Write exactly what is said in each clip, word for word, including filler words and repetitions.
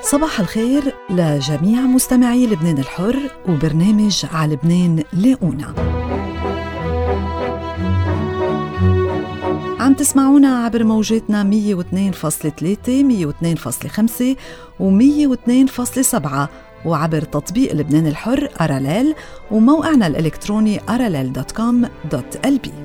صباح الخير لجميع مستمعي لبنان الحر وبرنامج على لبنان لاقونا. عم تسمعونا عبر موجاتنا مية واثنين فاصلة ثلاثة مية واثنين فاصلة خمسة ومية واثنين فاصلة سبعة وعبر تطبيق لبنان الحر أراليل وموقعنا الإلكتروني أراليل دوت كوم دوت إل بي.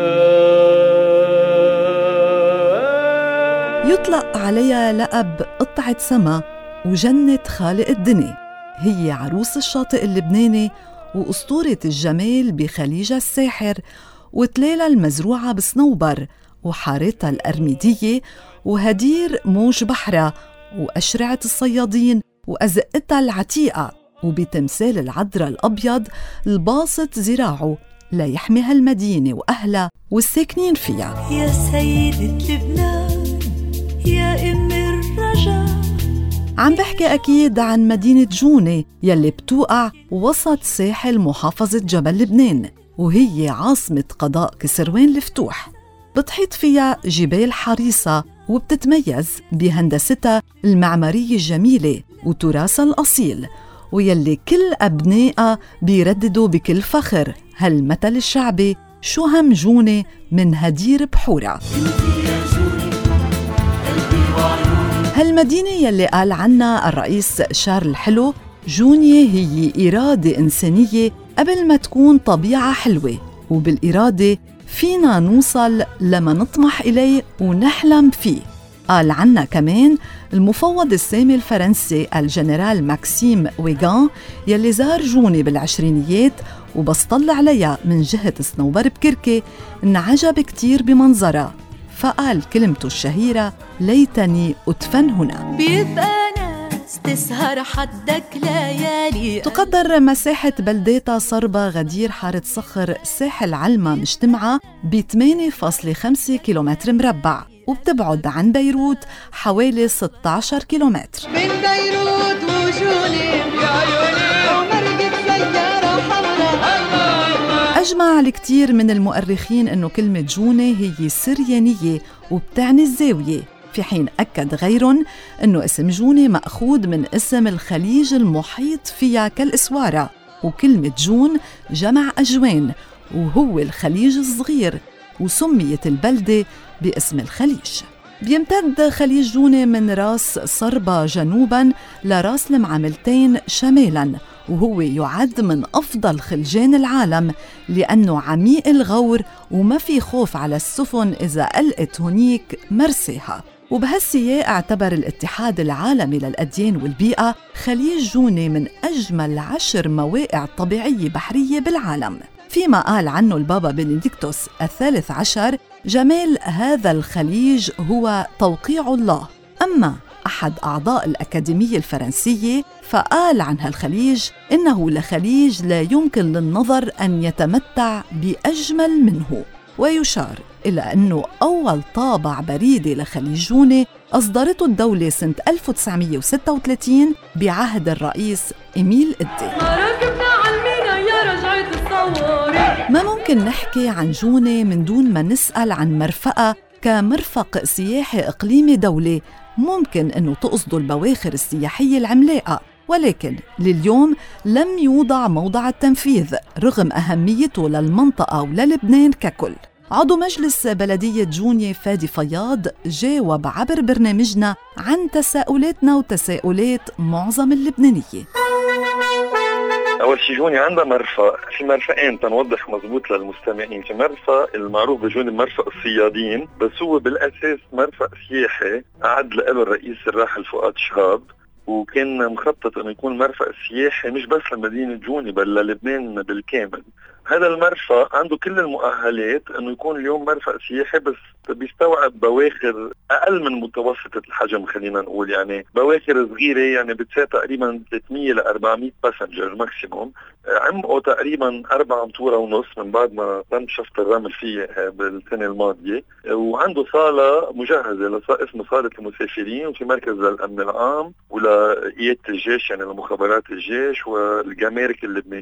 يطلق عليها لقب قطعة سما وجنة خالق الدنيا. هي عروس الشاطئ اللبناني وأسطورة الجمال بخليجها الساحر وتلالة المزروعة بصنوبر وحارتها الأرميدية وهدير موج بحرها وأشرعة الصيادين وأزقتها العتيقة وبتمثال العذراء الأبيض الباسط ذراعه ليحميها المدينة وأهلها والساكنين فيها. يا سيدة لبنان يا أم الرجاء. عم بحكي أكيد عن مدينة جونة يلي بتوقع وسط ساحل محافظة جبل لبنان، وهي عاصمة قضاء كسروان الفتوح. بتحيط فيها جبال حريصة وبتتميز بهندستها المعمارية الجميلة وتراثها الأصيل، ويلي كل أبنائها بيرددوا بكل فخر هالمثل الشعبي: شو هم جونة من هدير بحورة. هالمدينة يلي قال عنها الرئيس شارل الحلو جونية هي إرادة إنسانية قبل ما تكون طبيعة حلوة، وبالإرادة فينا نوصل لما نطمح إليه ونحلم فيه. قال عنها كمان المفوض السامي الفرنسي الجنرال ماكسيم ويغان يلي زار جونة بالعشرينيات وبس طلع عليها من جهة صنوبر بكركة انعجب كتير بمنظرها، فقال كلمته الشهيرة: ليتني أدفن هنا. بيبقى ناس تسهر حدك ليالي. تقدر مساحة بلداتها صربة غدير حارة صخر ساحل علمة مجتمعة ب ثمانية فاصلة خمسة كيلومتر مربع، وبتبعد عن بيروت حوالي ستة عشر كيلومتر. من بيروت وجوني ومرقت سيارة حمراء. أجمع الكثير من المؤرخين أنه كلمة جونة هي سريانية وبتعني الزاوية، في حين أكد غيرهم أنه اسم جونة مأخوذ من اسم الخليج المحيط فيها كالإسوارة، وكلمة جون جمع أجوان وهو الخليج الصغير، وسميت البلدة باسم الخليج. بيمتد خليج جونة من راس صربة جنوباً لراس المعاملتين شمالاً، وهو يعد من أفضل خلجان العالم لأنه عميق الغور وما في خوف على السفن إذا ألقت هنيك مرساها. وبهالسياق اعتبر الاتحاد العالمي للأديان والبيئة خليج جونة من أجمل عشر مواقع طبيعية بحرية بالعالم، فيما قال عنه البابا بنديكتوس الثالث عشر: جمال هذا الخليج هو توقيع الله. أما أحد أعضاء الأكاديمية الفرنسية فقال عن هالخليج إنه لخليج لا يمكن للنظر أن يتمتع بأجمل منه، ويشار إلى أنه أول طابع بريدي لخليج جونة أصدرته الدولة سنة ألف وتسعمية وستة وثلاثين بعهد الرئيس إميل إدي. ما ممكن نحكي عن جونة من دون ما نسأل عن مرفقها كمرفق سياحي إقليمي دولي. ممكن أنه تقصدوا البواخر السياحية العملاقة، ولكن لليوم لم يوضع موضع التنفيذ رغم أهميته للمنطقة وللبنان ككل. عضو مجلس بلدية جونية فادي فياض جاوب عبر برنامجنا عن تساؤلاتنا وتساؤلات معظم اللبنانية. أول شي جوني عندها مرفق، في مرفقين تنوضح مضبوط للمستمعين. في مرفق المعروف بجوني مرفق الصيادين، بس هو بالأساس مرفق سياحي أعد له الرئيس الراحل فؤاد شهاب، وكان مخطط أنه يكون مرفق سياحي مش بس لمدينة جوني بل للبنان بالكامل. هذا المرفق عنده كل المؤهلات أنه يكون اليوم مرفق سياحي، بس بيستوعب بواخر أقل من متوسطة الحجم، خلينا نقول يعني بواخر صغيرة، يعني بتساوي تقريبا ثلاثمية إلى أربعمية باسنجر ماكسيموم. عمقه تقريبا أربعة أمتور ونص من بعد ما تم شفط الرمل فيه بالسنة الماضية، وعنده صالة مجهزة اسمه صالة المسافرين، وفي مركز للأمن العام ولقيادة الجيش يعني لمخابرات الجيش والجمارك اللبنانية.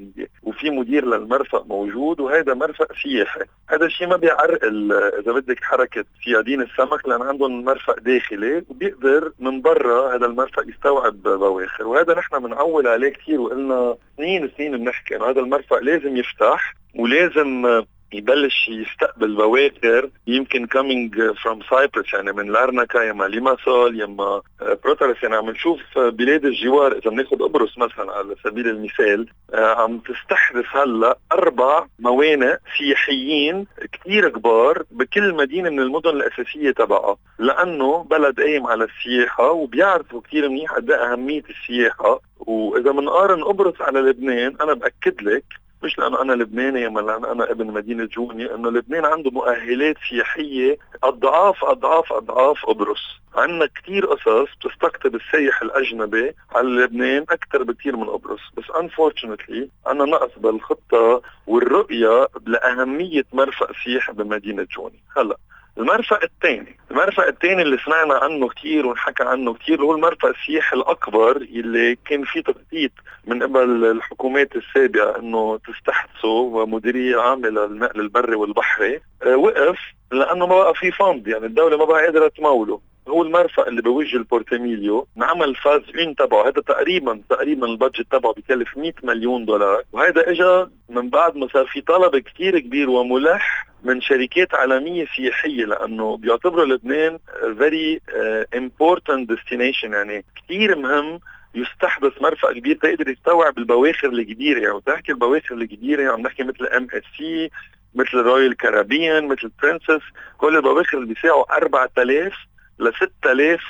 وفي مدير للمرفأ موجود، وهذا مرفأ سياحي. هذا الشيء ما بيعرقل إذا بدك حركة صيادين السمك، لأن عندهم مرفأ داخلي وبيقدر من برا هذا المرفأ يستوعب بواخر. وهذا نحن بنعول عليه كثير، وقلنا سنين سنين بنحكي إنه هذا المرفأ لازم يفتح ولازم يبلش يستقبل بواخر يمكن coming from Cyprus، يعني من لارنكا يما ليماسول يما بروترس. يعني عم نشوف بلاد الجوار، إذا بناخد قبرص مثلا على سبيل المثال، عم تستحدث هلا أربع موانئ سياحيين كتير كبار بكل مدينة من المدن الأساسية تبعها، لأنه بلد قايم على السياحة وبيعرفوا كتير منيح قد ايه أهمية السياحة. وإذا منقارن قبرص على لبنان، أنا بأكد لك مش لأنه أنا لبناني يا لأن أنا ابن مدينة جوني، أنه لبنان عنده مؤهلات سياحية أضعاف أضعاف أضعاف قبرص. عندنا كتير قصص بتستقطب السياح الأجنبي على لبنان أكتر بكتير من قبرص، بس unfortunately عندنا نقص بالخطة والرؤية لأهمية مرفأ سياحي بمدينة جوني. هلأ المرفأ الثاني، المرفأ الثاني اللي سمعنا عنه كتير ونحكى عنه كتير هو المرفأ السياحي الأكبر اللي كان فيه تخطيط من قبل الحكومات السابقة إنه تستحدثه، ومديرية عامة للنقل البري والبحري أه وقف لأنه ما بقى فيه فند، يعني الدولة ما بقى قادرة تموله. هو المرفأ اللي بوجه البورتميليو نعمل فاز اون تبعه، هذا تقريبا تقريبا البادجت تبعه بيكلف مئة مليون دولار، وهذا اجى من بعد ما صار في طلب كتير كبير وملح من شركات عالمية سياحية، لأنه بيعتبروا لبنان very uh, important destination، يعني كتير مهم يستحدث مرفأ كبير تقدر يستوعب البواخر الكبيرة. يعني وتحكي البواخر الكبيرة عم نحكي مثل ام اس سي، مثل رويال كارابيان، مثل برنسس، كل البواخر اللي بيساعوا أربعة آلاف ل ستة آلاف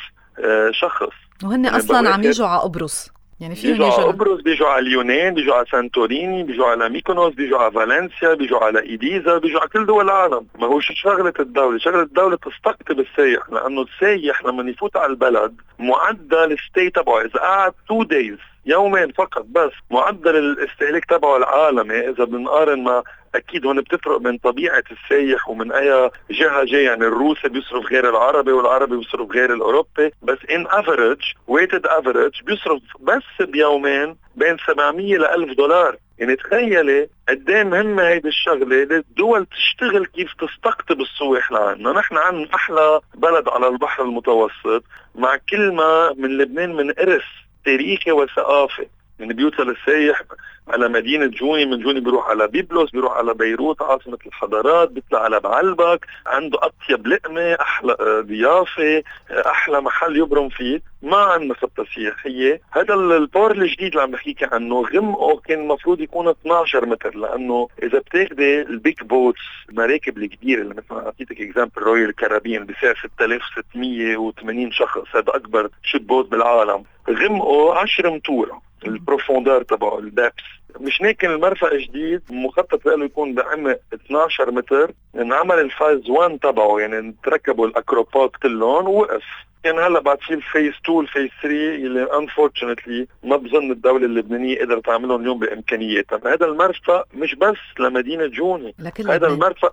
شخص، وهن يعني اصلا عم يجوا على قبرص، يعني فيهم بيجوا على قبرص، بيجوا على اليونان، بيجوا على سانتوريني، بيجوا على ميكونوس، بيجوا على فالنسيا، بيجوا على إيديزا، بيجوا على كل دول العالم. ما هو شو شغلة الدولة؟ شغلة الدولة تستقطب السائح، لأنه السائح لما يفوت على البلد معدل الستي تبعه إذا قعد تو دايز يومين فقط بس، معدل الاستهلاك تبعه العالمي إذا بنقارن ما أكيد هون بتفرق من طبيعة السائح ومن أي جهة جاي. يعني الروسي بيصرف غير العربي والعربي بيصرف غير الأوروبي، بس in average weighted average بيصرف بس بيومين بين سبعمية لألف دولار. يعني تخيلي قديه مهمة هيدي الشغلة للدول تشتغل كيف تستقطب السواح لعنا. نحن عنا أحلى بلد على البحر المتوسط، مع كلمة من لبنان من إرث تاريخي وثقافي. يعني بيوصل السايح على مدينة جوني، من جوني بيروح على بيبلوس، بيروح على بيروت عاصمة الحضارات، بيطلع على بعلبك، عنده أطيب لقمة، أحلى ضيافة، أحلى محل يبرم فيه. ما عندنا خطة سياحية. هذا البور الجديد اللي عم بحكيك عنه غمقه كان المفروض يكون اثناشر متر، لأنه إذا بتاخدي البيك بوتس المراكب الكبيرة اللي مثلا أعطيتك إكزامبل رويال كارابين بسعر ستة آلاف وستمية وثمانين شخص، هذا أكبر شيب بوت بالعالم، غمقه عشر متورة البروفوندار تبعه الدابس. مش ناكن المرفأ الجديد مخطط له يكون بعمق اثناشر متر، انعمل الفاز واحد تبعه، يعني تركبوا الأكروبات كلهم ووقف. كان هلا بعد في الفيز اثنين الفيز ثلاثة اللي unfortunately ما بظن الدولة اللبنانية قدرت تعملهم اليوم بإمكانياتها. هذا المرفأ مش بس لمدينة جوني، هذا المرفأ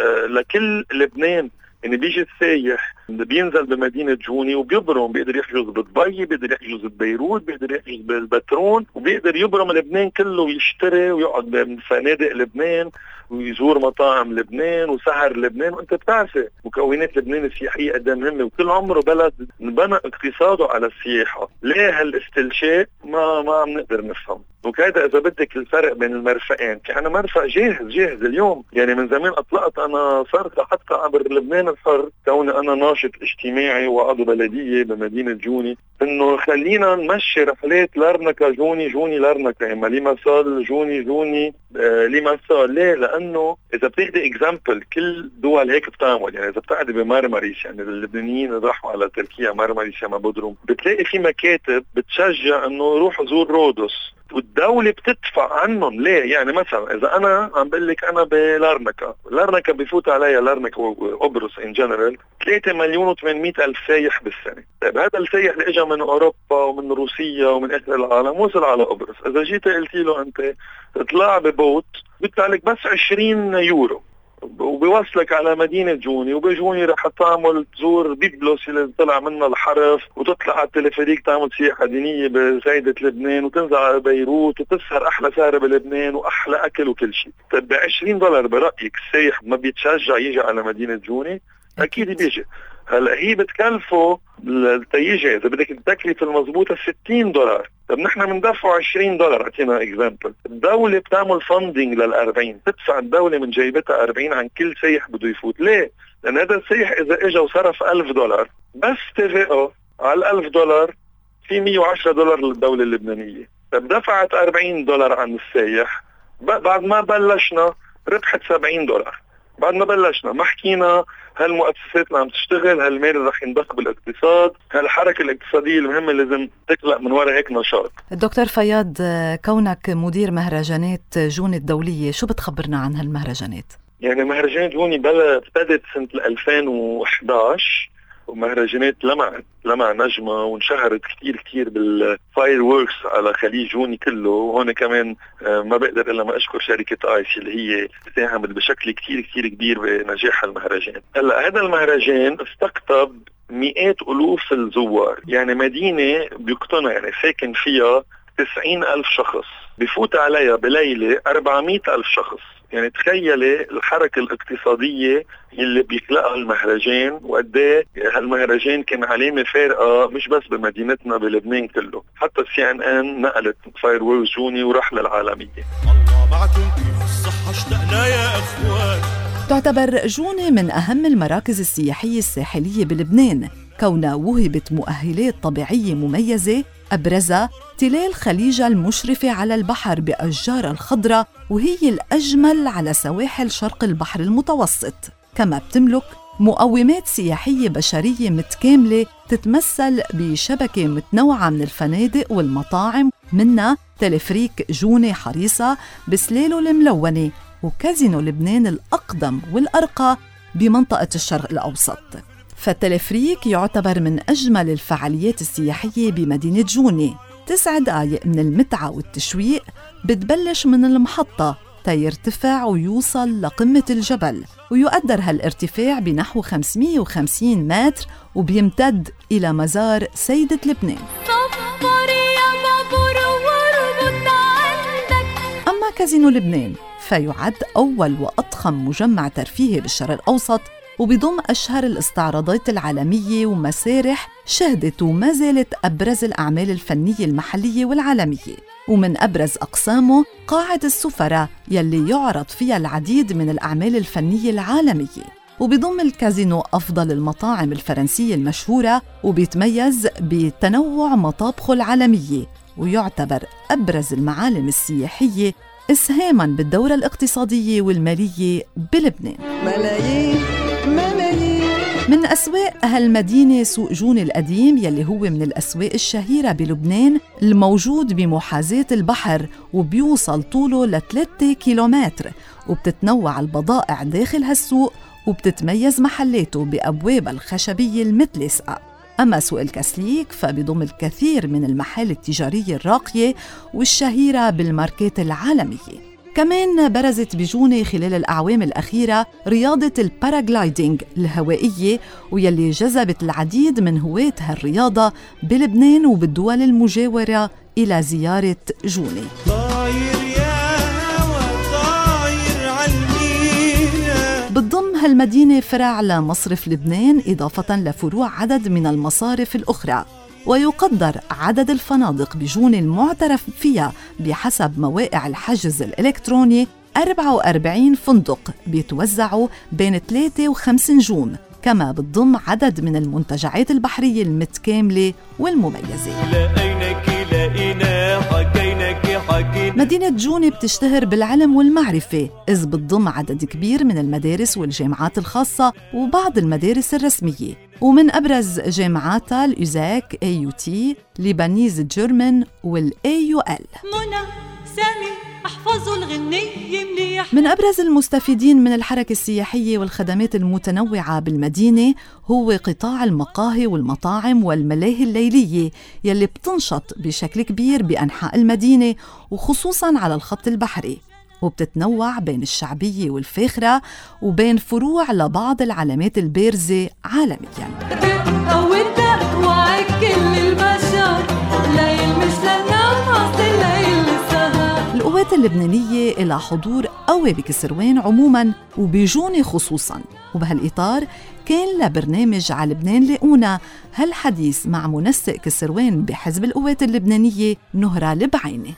لكل لبنان. يعني بيجي السايح بينزل بمدينة جوني وبيبرم، بيقدر يحجز بدبي، بيقدر يحجز ببيروت، بيقدر يحجز بالبترون، وبيقدر يبرم لبنان كله ويشتري ويقعد بفنادق لبنان ويزور مطاعم لبنان وسهر لبنان. وانت بتعرفي مكونات لبنان السياحية قد مهمة، وكل عمره بلد بنى اقتصاده على السياحة. ليه هالاستلشاء؟ ما ما عم نقدر نفهم. وكذا إذا بدك الفرق بين المرفقين، كأنا مرفق جاهز جاهز اليوم. يعني من زمان أطلقت أنا صرت حتى عبر لبنان الحر، كوني أنا ناشط اجتماعي وعضو بلدية بمدينة جوني، إنه خلينا نمشي رحلات لارنكا جوني جوني لارنكا، يعني ليماسول جوني جوني آه ليماسول. ليه؟ لأنه إذا بتاخدي إكزامبل كل دول هيك بتعمل. يعني إذا بتقعدي بمرمريش، يعني اللبنانيين راحوا على تركيا مرمريش ما بدرم، بتلاقي في مكاتب بتشجع إنه روح زور رودوس والدولة بتدفع عنهم. ليه؟ يعني مثلا إذا أنا عم بقول لك أنا بلارنكا، لارنكا بيفوت عليها لارنكا وقبرص إن جنرال ثلاثة مليون وثمانمئة ألف سايح بالسنة. طيب هذا السايح اللي إجا من أوروبا ومن روسيا ومن آخر العالم وصل على قبرص، إذا جيت قلت له أنت اطلع ببوت بيطلع لك بس عشرين يورو، وبيوصلك على مدينة جوني، وبجوني رح تعمل تزور بيبلوس اللي طلع منها الحرف، وتطلع على التلفريك تعمل سياحة دينية بسيدة لبنان، وتنزل على بيروت وتسهر أحلى سهرة بلبنان وأحلى أكل وكل شيء. طيب بعشرين دولار برأيك السايح ما بيتشجع يجي على مدينة جوني؟ أكيد بيجي. هلا هي بتكلفه التيجي إذا بدك التكلفة المضبوطة ستين دولار. طب نحن بندفعه عشرين دولار. أعطينا إكزامبل، الدولة بتعمل فاندينج للأربعين، تدفع الدولة من جيبتها أربعين عن كل سيح بده يفوت. ليه؟ لأن هذا السيح إذا إجا وصرف ألف دولار بس تفقه على الألف دولار في مية وعشرة دولار للدولة اللبنانية. طب دفعت أربعين دولار عن السيح، بعد ما بلشنا ربحت سبعين دولار. بعد ما بلشنا ما حكينا هالمؤسسات اللي عم تشتغل، هالمال رح ينضخ بالاقتصاد، هالحركة الاقتصادية المهمة اللي لازم تخلق من وراء هيك نشاط. الدكتور فياض، كونك مدير مهرجانات جوني الدولية، شو بتخبرنا عن هالمهرجانات؟ يعني مهرجانات جوني بلد بدت سنة ألفين وإحدى عشر، ومهرجانات لمعت لمع نجمة وانشهرت كتير كتير بالفاير ووركس على خليج جوني كله. وهون كمان ما بقدر إلا ما أشكر شركة آيس اللي هي ساهمت بشكل كتير كتير كبير بنجاح المهرجان. هلا هذا المهرجان استقطب مئات ألوف الزوار، يعني مدينة بيقتنع يعني ساكن فيها تسعين ألف شخص، بفوت عليها بليلة أربعمئة ألف شخص. يعني تخيلي الحركة الاقتصادية اللي بيخلقها المهرجان، وقديه هالمهرجان كان علامة فارقة مش بس بمدينتنا بلبنان كله. حتى السي ان ان نقلت فاير وورز جوني ورحلة العالمية. الله معكم كيف الصحة اشتقنا يا اخوان. تعتبر جوني من أهم المراكز السياحية الساحلية بلبنان، كونها وهبت مؤهلات طبيعية مميزة، أبرزها تلال خليجها المشرفة على البحر بأشجار الخضراء، وهي الأجمل على سواحل شرق البحر المتوسط. كما بتملك مقومات سياحية بشرية متكاملة تتمثل بشبكة متنوعة من الفنادق والمطاعم، منها تلفريك جوني حريصة بسلاله الملونة، وكازينو لبنان الأقدم والأرقى بمنطقة الشرق الأوسط. فالتلفريك يعتبر من أجمل الفعاليات السياحية بمدينة جوني. تسع دقايق من المتعة والتشويق، بتبلش من المحطة تيرتفع ويوصل لقمة الجبل، ويقدر هالارتفاع بنحو خمسمئة وخمسين متر، وبيمتد إلى مزار سيدة لبنان. أما كازينو لبنان فيعد أول وأضخم مجمع ترفيهي بالشرق الأوسط، وبيضم أشهر الاستعراضات العالمية ومسارح شهدت وما زالت أبرز الأعمال الفنية المحلية والعالمية. ومن أبرز أقسامه قاعة السفرة يلي يعرض فيها العديد من الأعمال الفنية العالمية. وبيضم الكازينو أفضل المطاعم الفرنسية المشهورة، وبيتميز بتنوع مطابخه العالمية، ويعتبر أبرز المعالم السياحية إسهاماً بالدورة الاقتصادية والمالية بلبنان. ملايين ملايين. من أسواق هالمدينة سوق جوني القديم، يلي هو من الأسواق الشهيرة بلبنان، الموجود بمحاذاة البحر، وبيوصل طوله لثلاثة كيلومتر، وبتتنوع البضائع داخل هالسوق، وبتتميز محلاته بأبواب الخشبية المتلسقة. أما سوق الكسليك فبيضم الكثير من المحال التجارية الراقية والشهيرة بالماركات العالمية. كمان برزت بجوني خلال الأعوام الأخيرة رياضة الباراغلايدينج الهوائية، ويلي جذبت العديد من هواة هالرياضة بلبنان وبالدول المجاورة إلى زيارة جوني. بتضم هالمدينة فرع لمصرف لبنان، إضافة لفروع عدد من المصارف الأخرى. ويقدر عدد الفنادق بجوني المعترف فيها بحسب مواقع الحجز الإلكتروني أربعة وأربعين فندق بيتوزعوا بين ثلاثة وخمس نجوم. كما بتضم عدد من المنتجعات البحرية المتكاملة والمميزة. مدينة جوني بتشتهر بالعلم والمعرفة، إذ بتضم عدد كبير من المدارس والجامعات الخاصة وبعض المدارس الرسمية، ومن أبرز جامعاتها الإوزاك، إيه يو تي، ليبانيز جيرمان، والإيه يو إل. منى سامي احفظوا الغنية منيح. من أبرز المستفيدين من الحركة السياحية والخدمات المتنوعة بالمدينة هو قطاع المقاهي والمطاعم والملاهي الليلية، يلي بتنشط بشكل كبير بأنحاء المدينة وخصوصاً على الخط البحري. وبتتنوع بين الشعبية والفاخرة وبين فروع لبعض العلامات البارزة عالمياً. القوات اللبنانية إلى حضور قوي بكسروان عموماً وبجونة خصوصاً، وبهالإطار كان لبرنامج على لبنان لاقونا هالحديث مع منسق كسروان بحزب القوات اللبنانية نهرة البعيني.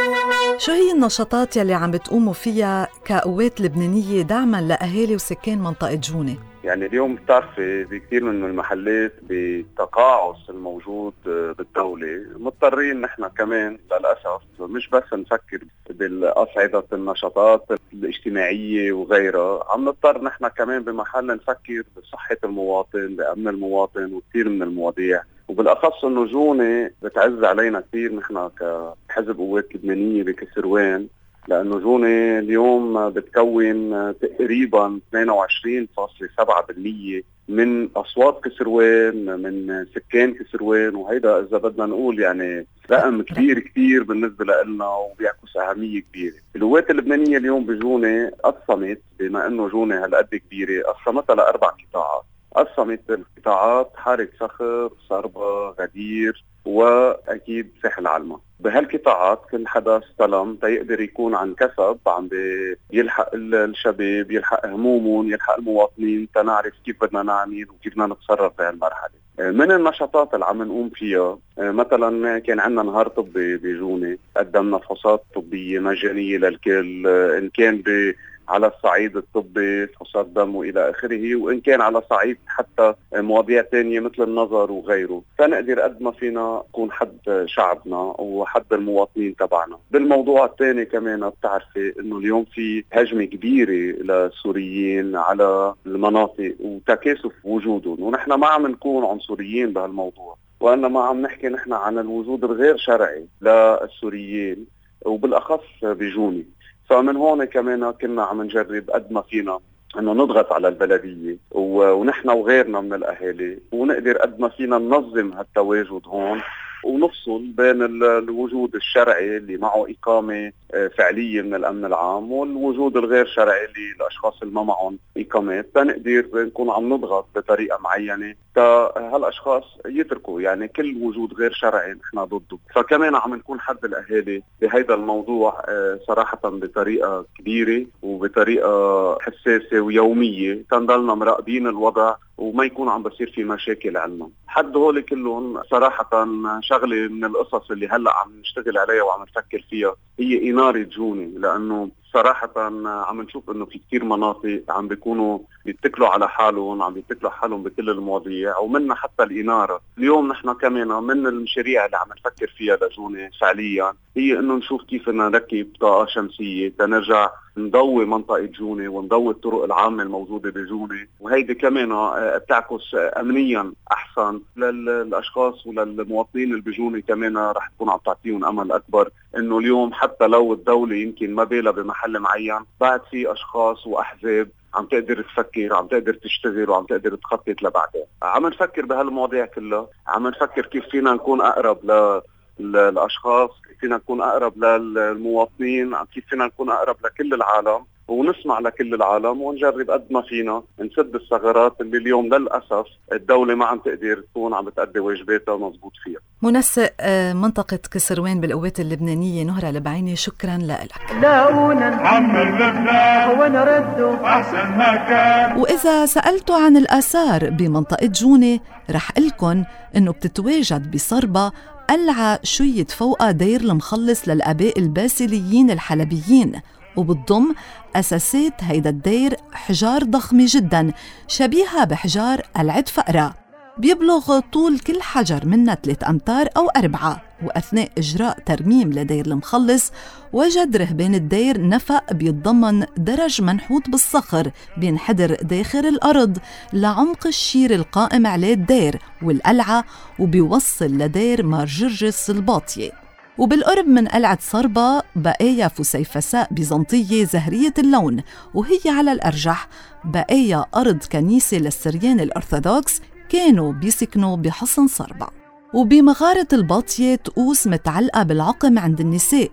شو هي النشاطات يلي عم بتقوموا فيها كقوات لبنانية دعماً لأهالي وسكان منطقة جونة؟ يعني اليوم بتعرفي بكثير من المحلات بالتقاعس الموجود بالدولة مضطرين نحن كمان للأسف مش بس نفكر بالأصعدة النشاطات الاجتماعية وغيرها، عم نضطر نحن كمان بمحل نفكر بصحة المواطن، بأمن المواطن وكثير من المواضيع، وبالأخص إنه جونة بتعز علينا كثير نحن كحزب قوات لبنانية بكسروان، لأنه جونة اليوم بتكون تقريباً اثنين وعشرين فاصلة سبعة بالمية من أصوات كسروان، من سكان كسروان، وهيدا إذا بدنا نقول يعني رقم كبير كتير بالنسبة لنا وبيعكس أهمية كبيرة. القوات اللبنانية اليوم بجونة قسمت، بما إنه جونة هالقد كبيرة، قسمتها لأربع قطاعات. قسمت القطاعات حارة صخر، صربة، غدير، وأكيد ساحل علمة. بهالقطاعات كل حدا استلم تيقدر يكون عن كسب عم يلحق الشباب، يلحق همومهم، يلحق المواطنين، تنعرف كيف بدنا نعمل وكيف بدنا نتصرف بهالمرحلة. من النشاطات اللي عم نقوم فيها مثلا كان عندنا نهار طبي بجونة، قدمنا فحوصات طبية مجانية للكل، إن كان ب على الصعيد الطبي فحوصات دم وإلى آخره، وإن كان على صعيد حتى مواضيع تانية مثل النظر وغيره، فنقدر قد ما فينا نكون حد شعبنا وحد المواطنين تبعنا. بالموضوع الثاني كمان بتعرفي إنه اليوم في هجمة كبيرة للسوريين على المناطق وتكاثف وجودهم، ونحن ما عم نكون عنصريين بهالموضوع، وإنما عم نحكي نحن عن الوجود الغير شرعي للسوريين وبالأخص بجوني. فمن هون كمان كنا عم نجرب قد ما فينا انه نضغط على البلدية ونحن وغيرنا من الاهالي، ونقدر قد ما فينا ننظم هالتواجد هون ونفصل بين الوجود الشرعي اللي معه إقامة فعلية من الأمن العام والوجود الغير شرعي اللي الأشخاص اللي ما معهم إقامات، تنقدر نكون عم نضغط بطريقة معينة هالأشخاص يتركوا يعني كل وجود غير شرعي نحن ضده. فكمان عم نكون حد الأهالي بهيدا الموضوع صراحة بطريقة كبيرة وبطريقة حساسة ويومية، تنضلنا مراقبين الوضع وما يكون عم بصير في مشاكل عنا. حد هول كلهم صراحة شغلة من القصص اللي هلأ عم نشتغل عليها وعم نفكر فيها هي إنارة جونة، لأنه صراحة عم نشوف إنه في كتير مناطق عم بيكونوا بيتكلوا على حالهم، عم بيتكلوا حالهم بكل المواضيع ومنها حتى الإنارة. اليوم نحن كمان من المشاريع اللي عم نفكر فيها لجونة فعليا هي إنه نشوف كيف نركب طاقة شمسية تنرجع نضوي منطقة جونة ونضوي الطرق العامة الموجودة بجونة، وهيدي كمان بتعكس أمنيا أحسن للأشخاص وللمواطنين اللي بجونة، كمان رح تكون عم تعطيهم أمل أكبر إنه اليوم حتى لو الدولة يمكن ما بالها بمحل معين، بعد في أشخاص وأحزاب عم تقدر تفكر، عم تقدر تشتغل وعم تقدر تخطط لبعدين. عم نفكر بهالمواضيع كلها، عم نفكر كيف فينا نكون أقرب ل الأشخاص، كيف فينا نكون أقرب للمواطنين، كيف فينا نكون أقرب لكل العالم ونسمع لكل العالم ونجرب قد ما فينا نسد الثغرات اللي اليوم للأسف الدولة ما عم تقدر تكون عم بتأدي واجباتها مزبوط فيها. منسق منطقة كسروان بالقوات اللبنانية نهرة البعيني، شكرا لك. وإذا سألتوا عن الآثار بمنطقة جونة رح قلكن إنه بتتواجد بصربة قلعة شيد فوقها دير المخلص للآباء الباسليين الحلبيين، وبتضم أساسات هيدا الدير حجار ضخمة جداً شبيهة بحجار قلعة فقرة، بيبلغ طول كل حجر منها ثلاث أمتار أو أربعة. وأثناء إجراء ترميم لدير المخلص وجد رهبان الدير نفق بيتضمن درج منحوت بالصخر بينحدر داخل الأرض لعمق الشير القائم عليه الدير والقلعة، وبيوصل لدير مارجرجس الباطية. وبالقرب من قلعة صربة بقايا فسيفساء بيزنطية زهرية اللون، وهي على الأرجح بقايا أرض كنيسة للسريان الأرثوذكس كانوا بيسكنوا بحصن صربة. وبمغارة الباطية طقوس متعلقة بالعقم عند النساء،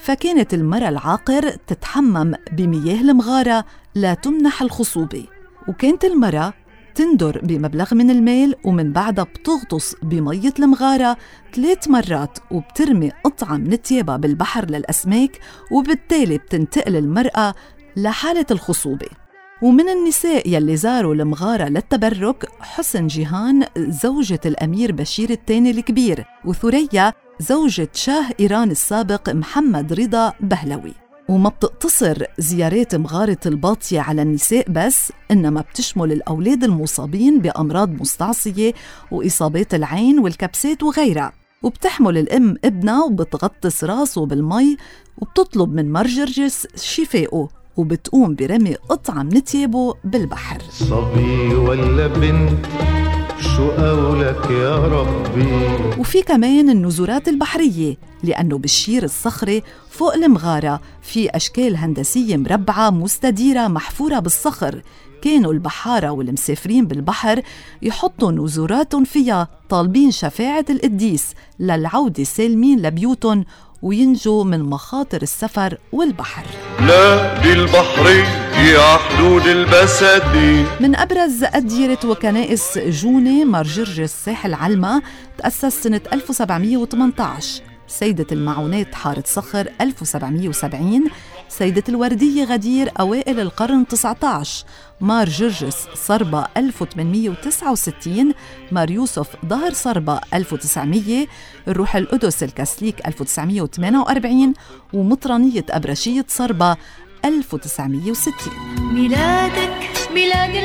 فكانت المرأة العاقر تتحمم بمياه المغارة لا تمنح الخصوبة، وكانت المرأة تندر بمبلغ من المال ومن بعدها بتغطس بمية المغارة ثلاث مرات وبترمي قطعة من تيابها بالبحر للأسماك، وبالتالي بتنتقل المرأة لحالة الخصوبة. ومن النساء يلي زاروا المغارة للتبرك حسن جيهان زوجة الأمير بشير الثاني الكبير، وثريا زوجة شاه إيران السابق محمد رضا بهلوي. وما بتقتصر زيارات مغارة الباطية على النساء بس، إنما بتشمل الأولاد المصابين بأمراض مستعصية وإصابات العين والكبسات وغيرها، وبتحمل الأم ابنها وبتغطس راسه بالمي وبتطلب من مار جرجس شفائه، وبتقوم برمي قطعة من تيابه بالبحر. صبي ولا بنت شو قولك يا ربي. وفي كمان النزورات البحرية، لأنه بالشير الصخري فوق المغارة في أشكال هندسية مربعة مستديرة محفورة بالصخر، كانوا البحارة والمسافرين بالبحر يحطوا نزورات فيها طالبين شفاعة القديس للعودة سالمين لبيوتهم وينجوا من مخاطر السفر والبحر. نادي البحري يا حدود البساتين. من أبرز أديرة وكنائس جونة مار جرجس ساحل علمة تأسس سنة ألف وسبعمية وثمانية عشر، سيدة المعونات حارة صخر ألف وسبعمية وسبعين، سيدة الوردية غدير أوائل القرن تسعة عشر، مار جرجس صربة ألف وثمانمية وتسعة وستين، مار يوسف ظهر صربة ألف وتسعمية، الروح القدس الكاثوليك ألف وتسعمية وثمانية وأربعين، ومطرانية أبرشية صربة ألف وتسعمية وستين. ميلادك ميلاد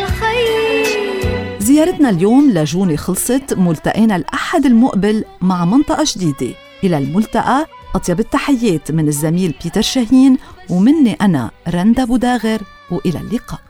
الخير. زيارتنا اليوم لجونة خلصت، ملتقينا الأحد المقبل مع منطقة جديدة. إلى الملتقى، أطيب التحيات من الزميل بيتر شاهين ومني أنا رندا بوداغر، وإلى اللقاء.